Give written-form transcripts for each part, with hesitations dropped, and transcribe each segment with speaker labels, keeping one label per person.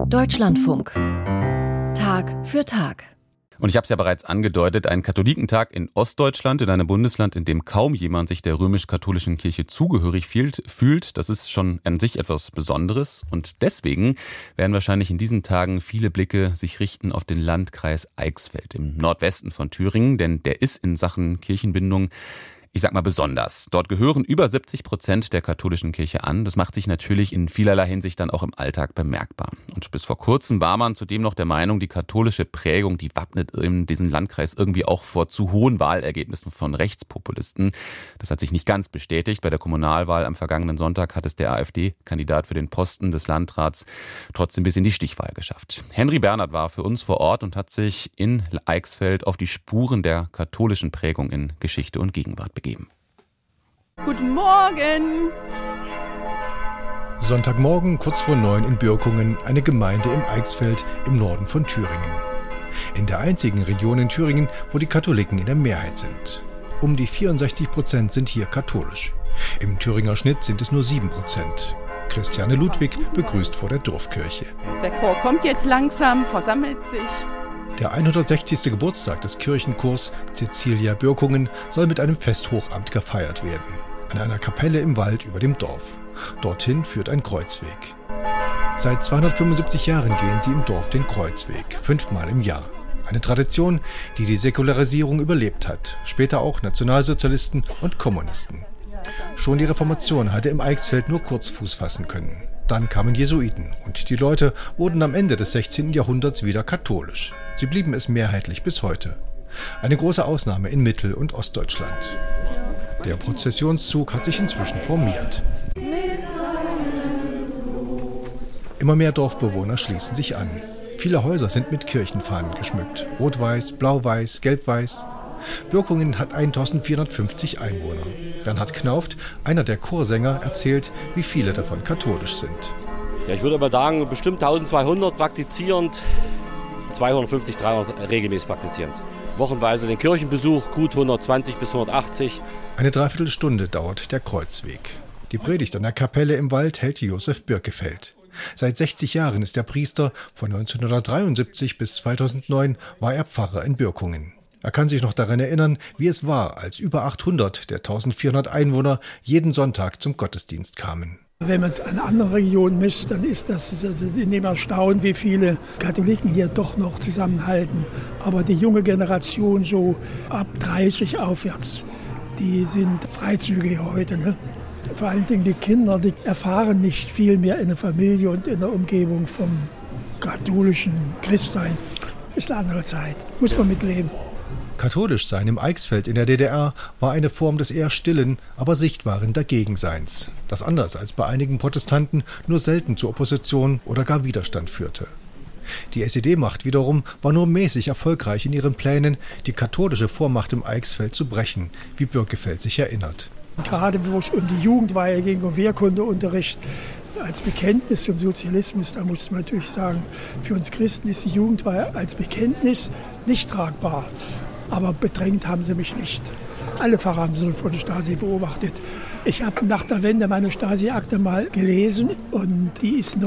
Speaker 1: Deutschlandfunk. Tag für Tag.
Speaker 2: Und ich habe es ja bereits angedeutet, ein Katholikentag in Ostdeutschland, in einem Bundesland, in dem kaum jemand sich der römisch-katholischen Kirche zugehörig fühlt. Das ist schon an sich etwas Besonderes. Und deswegen werden wahrscheinlich in diesen Tagen viele Blicke sich richten auf den Landkreis Eichsfeld im Nordwesten von Thüringen. Denn der ist in Sachen Kirchenbindung, ich sag mal, besonders. Dort gehören über 70% der katholischen Kirche an. Das macht sich natürlich in vielerlei Hinsicht dann auch im Alltag bemerkbar. Und bis vor kurzem war man zudem noch der Meinung, die katholische Prägung, die wappnet in diesen Landkreis irgendwie auch vor zu hohen Wahlergebnissen von Rechtspopulisten. Das hat sich nicht ganz bestätigt. Bei der Kommunalwahl am vergangenen Sonntag hat es der AfD-Kandidat für den Posten des Landrats trotzdem bis in die Stichwahl geschafft. Henry Bernhard war für uns vor Ort und hat sich in Eichsfeld auf die Spuren der katholischen Prägung in Geschichte und Gegenwart begeben.
Speaker 3: Guten Morgen!
Speaker 4: Sonntagmorgen kurz vor 9 in Birkungen, eine Gemeinde im Eichsfeld im Norden von Thüringen. In der einzigen Region in Thüringen, wo die Katholiken in der Mehrheit sind. Um die 64% sind hier katholisch. Im Thüringer Schnitt sind es nur 7%. Christiane Ludwig begrüßt vor der Dorfkirche.
Speaker 3: Der Chor kommt jetzt langsam, versammelt sich.
Speaker 4: Der 160. Geburtstag des Kirchenchors Cäcilia Birkungen soll mit einem Festhochamt gefeiert werden. An einer Kapelle im Wald über dem Dorf. Dorthin führt ein Kreuzweg. Seit 275 Jahren gehen sie im Dorf den Kreuzweg, 5-mal im Jahr. Eine Tradition, die die Säkularisierung überlebt hat, später auch Nationalsozialisten und Kommunisten. Schon die Reformation hatte im Eichsfeld nur kurz Fuß fassen können. Dann kamen Jesuiten und die Leute wurden am Ende des 16. Jahrhunderts wieder katholisch. Sie blieben es mehrheitlich bis heute. Eine große Ausnahme in Mittel- und Ostdeutschland. Der Prozessionszug hat sich inzwischen formiert. Immer mehr Dorfbewohner schließen sich an. Viele Häuser sind mit Kirchenfahnen geschmückt. Rot-Weiß, Blau-Weiß, Gelb-Weiß. Birkungen hat 1450 Einwohner. Bernhard Knauft, einer der Chorsänger, erzählt, wie viele davon katholisch sind.
Speaker 5: Ja, ich würde aber sagen, bestimmt 1200 praktizierend, 250, 300 regelmäßig praktizierend. Wochenweise den Kirchenbesuch, gut 120 bis 180.
Speaker 4: Eine Dreiviertelstunde dauert der Kreuzweg. Die Predigt an der Kapelle im Wald hält Josef Birkefeld. Seit 60 Jahren ist er Priester, von 1973 bis 2009 war er Pfarrer in Birkungen. Er kann sich noch daran erinnern, wie es war, als über 800 der 1400 Einwohner jeden Sonntag zum Gottesdienst kamen.
Speaker 6: Wenn man es an anderen Regionen misst, dann ist das also in dem Erstaunen, wie viele Katholiken hier doch noch zusammenhalten. Aber die junge Generation, so ab 30 aufwärts, die sind freizügiger heute. Ne? Vor allen Dingen die Kinder, die erfahren nicht viel mehr in der Familie und in der Umgebung vom katholischen Christsein. Ist eine andere Zeit, muss man mitleben.
Speaker 4: Katholisch sein im Eichsfeld in der DDR war eine Form des eher stillen, aber sichtbaren Dagegenseins, das anders als bei einigen Protestanten nur selten zur Opposition oder gar Widerstand führte. Die SED-Macht wiederum war nur mäßig erfolgreich in ihren Plänen, die katholische Vormacht im Eichsfeld zu brechen, wie Birkefeld sich erinnert.
Speaker 6: Gerade wo es um die Jugendweihe ging, um Wehrkundeunterricht, als Bekenntnis zum Sozialismus, da muss man natürlich sagen, für uns Christen ist die Jugendweihe als Bekenntnis nicht tragbar. Aber bedrängt haben sie mich nicht. Alle Pfarrer haben sie von der Stasi beobachtet. Ich habe nach der Wende meine Stasi-Akte mal gelesen und die ist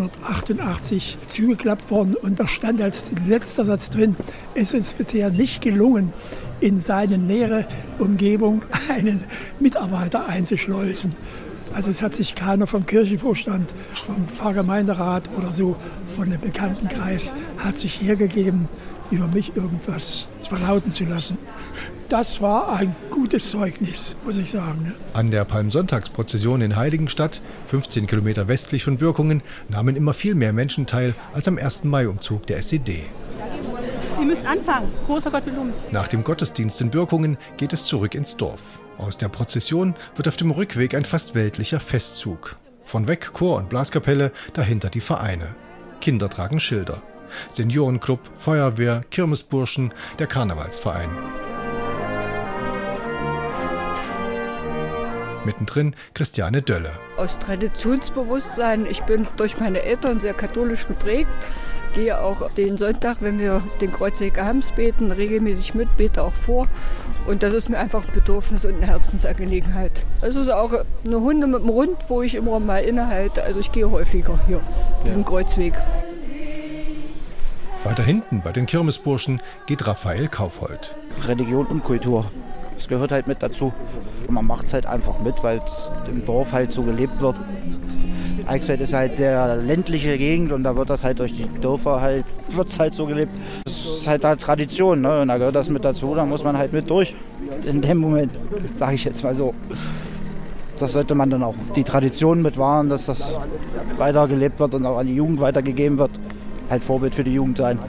Speaker 6: 1988 zugeklappt worden. Und da stand als letzter Satz drin, es ist uns bisher nicht gelungen, in seine nähere Umgebung einen Mitarbeiter einzuschleusen. Also es hat sich keiner vom Kirchenvorstand, vom Pfarrgemeinderat oder so, von dem Bekanntenkreis, hat sich hergegeben, über mich irgendwas verlauten zu lassen. Das war ein gutes Zeugnis, muss ich sagen. Ne?
Speaker 4: An der Palmsonntagsprozession in Heiligenstadt, 15 Kilometer westlich von Birkungen, nahmen immer viel mehr Menschen teil als am 1. Mai-Umzug der SED.
Speaker 7: Ihr müsst anfangen. Großer Gott belohnt.
Speaker 4: Nach dem Gottesdienst in Birkungen geht es zurück ins Dorf. Aus der Prozession wird auf dem Rückweg ein fast weltlicher Festzug. Von weg Chor und Blaskapelle, dahinter die Vereine. Kinder tragen Schilder. Seniorenclub, Feuerwehr, Kirmesburschen, der Karnevalsverein. Mittendrin Christiane Dölle.
Speaker 8: Aus Traditionsbewusstsein, ich bin durch meine Eltern sehr katholisch geprägt, gehe auch den Sonntag, wenn wir den Kreuzweg abends beten, regelmäßig mit, bete auch vor. Und das ist mir einfach ein Bedürfnis und eine Herzensangelegenheit. Es ist auch eine Hunde mit dem Rund, wo ich immer mal innehalte. Also ich gehe häufiger hier, diesen Kreuzweg.
Speaker 4: Weiter hinten bei den Kirmesburschen geht Raphael Kaufhold.
Speaker 9: Religion und Kultur, das gehört halt mit dazu. Man macht es halt einfach mit, weil es im Dorf halt so gelebt wird. Eichsfeld ist halt sehr ländliche Gegend und da wird das halt durch die Dörfer wird's halt so gelebt. Das ist halt eine Tradition, ne? Und da gehört das mit dazu, da muss man halt mit durch. In dem Moment, sage ich jetzt mal so. Das sollte man dann auch die Tradition mitwahren, dass das weitergelebt wird und auch an die Jugend weitergegeben wird. Halt Vorbild für die Jugend sein.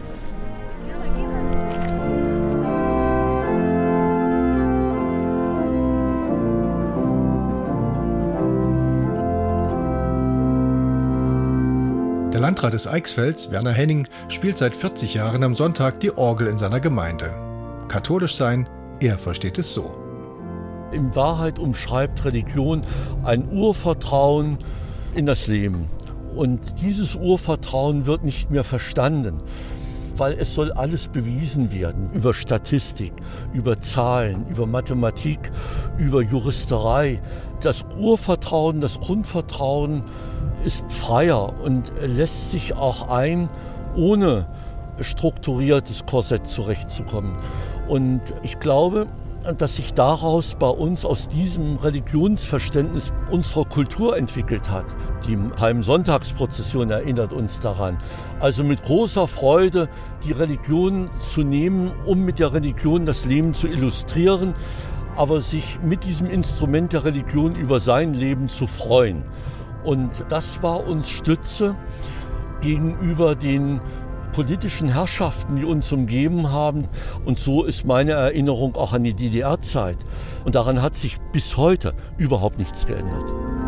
Speaker 4: Der Landrat des Eichsfelds, Werner Henning, spielt seit 40 Jahren am Sonntag die Orgel in seiner Gemeinde. Katholisch sein, er versteht es so.
Speaker 10: In Wahrheit umschreibt Religion ein Urvertrauen in das Leben. Und dieses Urvertrauen wird nicht mehr verstanden, weil es soll alles bewiesen werden. Über Statistik, über Zahlen, über Mathematik, über Juristerei. Das Urvertrauen, das Grundvertrauen ist freier und lässt sich auch ein, ohne strukturiertes Korsett zurechtzukommen. Und ich glaube, dass sich daraus bei uns aus diesem Religionsverständnis unserer Kultur entwickelt hat. Die Palmsonntagsprozession erinnert uns daran. Also mit großer Freude die Religion zu nehmen, um mit der Religion das Leben zu illustrieren, aber sich mit diesem Instrument der Religion über sein Leben zu freuen. Und das war uns Stütze gegenüber den politischen Herrschaften, die uns umgeben haben. Und so ist meine Erinnerung auch an die DDR-Zeit. Und daran hat sich bis heute überhaupt nichts geändert.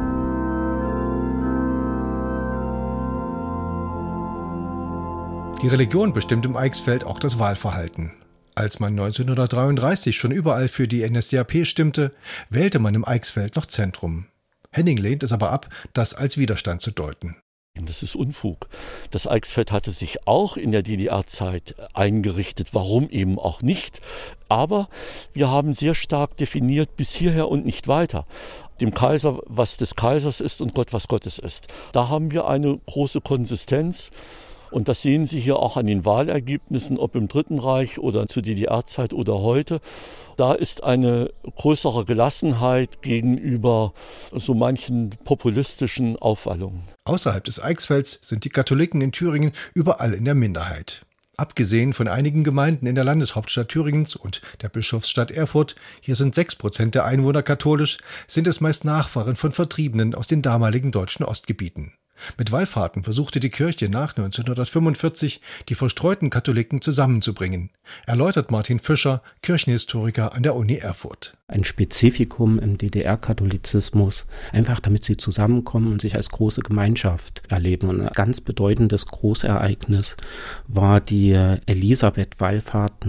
Speaker 4: Die Religion bestimmt im Eichsfeld auch das Wahlverhalten. Als man 1933 schon überall für die NSDAP stimmte, wählte man im Eichsfeld noch Zentrum. Henning lehnt es aber ab, das als Widerstand zu deuten.
Speaker 10: Das ist Unfug. Das Eichsfeld hatte sich auch in der DDR-Zeit eingerichtet. Warum eben auch nicht? Aber wir haben sehr stark definiert, bis hierher und nicht weiter. Dem Kaiser, was des Kaisers ist und Gott, was Gottes ist. Da haben wir eine große Konsistenz. Und das sehen Sie hier auch an den Wahlergebnissen, ob im Dritten Reich oder zur DDR-Zeit oder heute. Da ist eine größere Gelassenheit gegenüber so manchen populistischen Aufwallungen.
Speaker 4: Außerhalb des Eichsfelds sind die Katholiken in Thüringen überall in der Minderheit. Abgesehen von einigen Gemeinden in der Landeshauptstadt Thüringens und der Bischofsstadt Erfurt, hier sind 6% der Einwohner katholisch, sind es meist Nachfahren von Vertriebenen aus den damaligen deutschen Ostgebieten. Mit Wallfahrten versuchte die Kirche nach 1945, die verstreuten Katholiken zusammenzubringen, erläutert Martin Fischer, Kirchenhistoriker an der Uni Erfurt.
Speaker 11: Ein Spezifikum im DDR-Katholizismus, einfach damit sie zusammenkommen und sich als große Gemeinschaft erleben. Und ein ganz bedeutendes Großereignis war die Elisabeth-Wallfahrt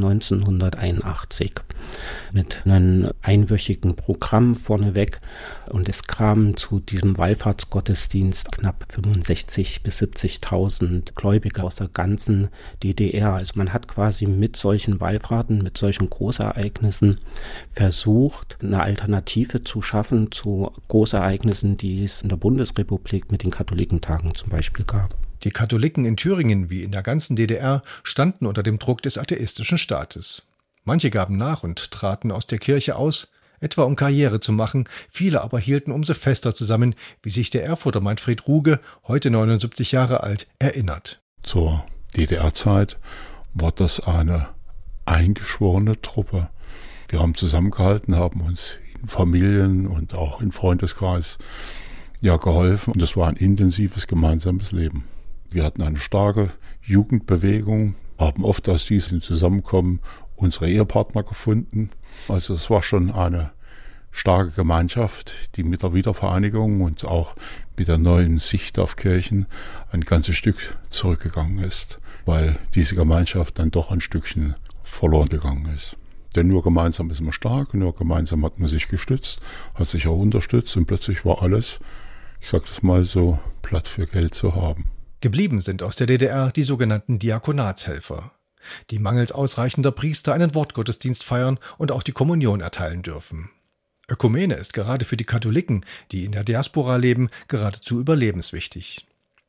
Speaker 11: 1981 mit einem einwöchigen Programm vorneweg. Und es kamen zu diesem Wallfahrtsgottesdienst knapp 65.000 bis 70.000 Gläubige aus der ganzen DDR. Also man hat quasi mit solchen Wallfahrten, mit solchen Großereignissen versucht, eine Alternative zu schaffen zu Großereignissen, die es in der Bundesrepublik mit den Katholikentagen zum Beispiel gab.
Speaker 4: Die Katholiken in Thüringen wie in der ganzen DDR standen unter dem Druck des atheistischen Staates. Manche gaben nach und traten aus der Kirche aus, etwa um Karriere zu machen, viele aber hielten umso fester zusammen, wie sich der Erfurter Manfred Ruge, heute 79 Jahre alt, erinnert.
Speaker 12: Zur DDR-Zeit war das eine eingeschworene Truppe. Wir haben zusammengehalten, haben uns in Familien und auch im Freundeskreis geholfen. Und das war ein intensives gemeinsames Leben. Wir hatten eine starke Jugendbewegung, haben oft aus diesem Zusammenkommen unsere Ehepartner gefunden. Also es war schon eine starke Gemeinschaft, die mit der Wiedervereinigung und auch mit der neuen Sicht auf Kirchen ein ganzes Stück zurückgegangen ist, weil diese Gemeinschaft dann doch ein Stückchen verloren gegangen ist. Denn nur gemeinsam ist man stark, nur gemeinsam hat man sich gestützt, hat sich auch unterstützt und plötzlich war alles, ich sage das mal so, platt für Geld zu haben.
Speaker 4: Geblieben sind aus der DDR die sogenannten Diakonatshelfer, die mangels ausreichender Priester einen Wortgottesdienst feiern und auch die Kommunion erteilen dürfen. Ökumene ist gerade für die Katholiken, die in der Diaspora leben, geradezu überlebenswichtig.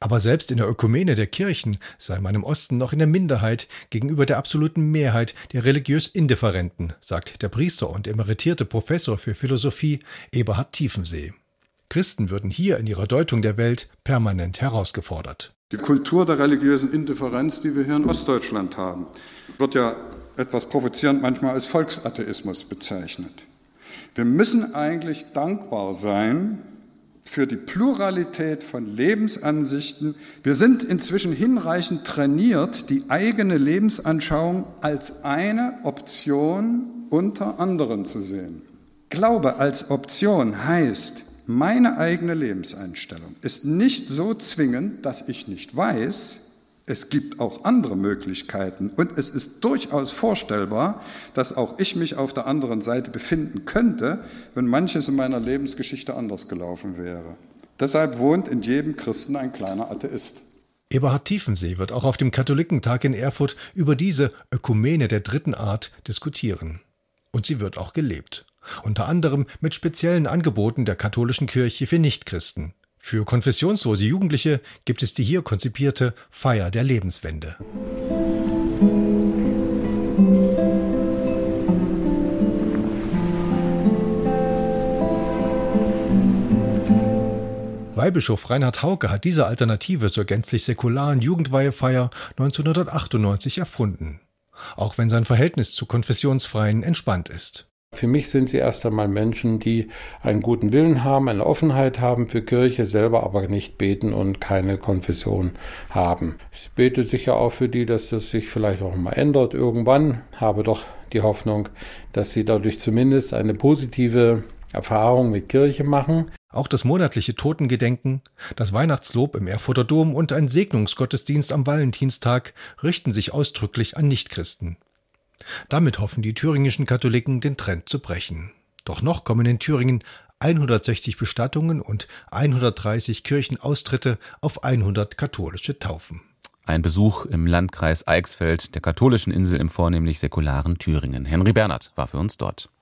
Speaker 4: Aber selbst in der Ökumene der Kirchen sei man im Osten noch in der Minderheit gegenüber der absoluten Mehrheit der religiös Indifferenten, sagt der Priester und emeritierte Professor für Philosophie Eberhard Tiefensee. Christen würden hier in ihrer Deutung der Welt permanent herausgefordert.
Speaker 13: Die Kultur der religiösen Indifferenz, die wir hier in Ostdeutschland haben, wird ja etwas provozierend manchmal als Volksatheismus bezeichnet. Wir müssen eigentlich dankbar sein für die Pluralität von Lebensansichten. Wir sind inzwischen hinreichend trainiert, die eigene Lebensanschauung als eine Option unter anderen zu sehen. Glaube als Option heißt, meine eigene Lebenseinstellung ist nicht so zwingend, dass ich nicht weiß, es gibt auch andere Möglichkeiten und es ist durchaus vorstellbar, dass auch ich mich auf der anderen Seite befinden könnte, wenn manches in meiner Lebensgeschichte anders gelaufen wäre. Deshalb wohnt in jedem Christen ein kleiner Atheist.
Speaker 4: Eberhard Tiefensee wird auch auf dem Katholikentag in Erfurt über diese Ökumene der dritten Art diskutieren. Und sie wird auch gelebt. Unter anderem mit speziellen Angeboten der katholischen Kirche für Nichtchristen. Für konfessionslose Jugendliche gibt es die hier konzipierte Feier der Lebenswende. Weihbischof Reinhard Hauke hat diese Alternative zur gänzlich säkularen Jugendweihefeier 1998 erfunden. Auch wenn sein Verhältnis zu Konfessionsfreien entspannt ist.
Speaker 14: Für mich sind sie erst einmal Menschen, die einen guten Willen haben, eine Offenheit haben für Kirche, selber aber nicht beten und keine Konfession haben. Ich bete sicher auch für die, dass das sich vielleicht auch mal ändert irgendwann. Habe doch die Hoffnung, dass sie dadurch zumindest eine positive Erfahrung mit Kirche machen.
Speaker 4: Auch das monatliche Totengedenken, das Weihnachtslob im Erfurter Dom und ein Segnungsgottesdienst am Valentinstag richten sich ausdrücklich an Nichtchristen. Damit hoffen die thüringischen Katholiken, den Trend zu brechen. Doch noch kommen in Thüringen 160 Bestattungen und 130 Kirchenaustritte auf 100 katholische Taufen.
Speaker 2: Ein Besuch im Landkreis Eichsfeld, der katholischen Insel im vornehmlich säkularen Thüringen. Henry Bernhard war für uns dort.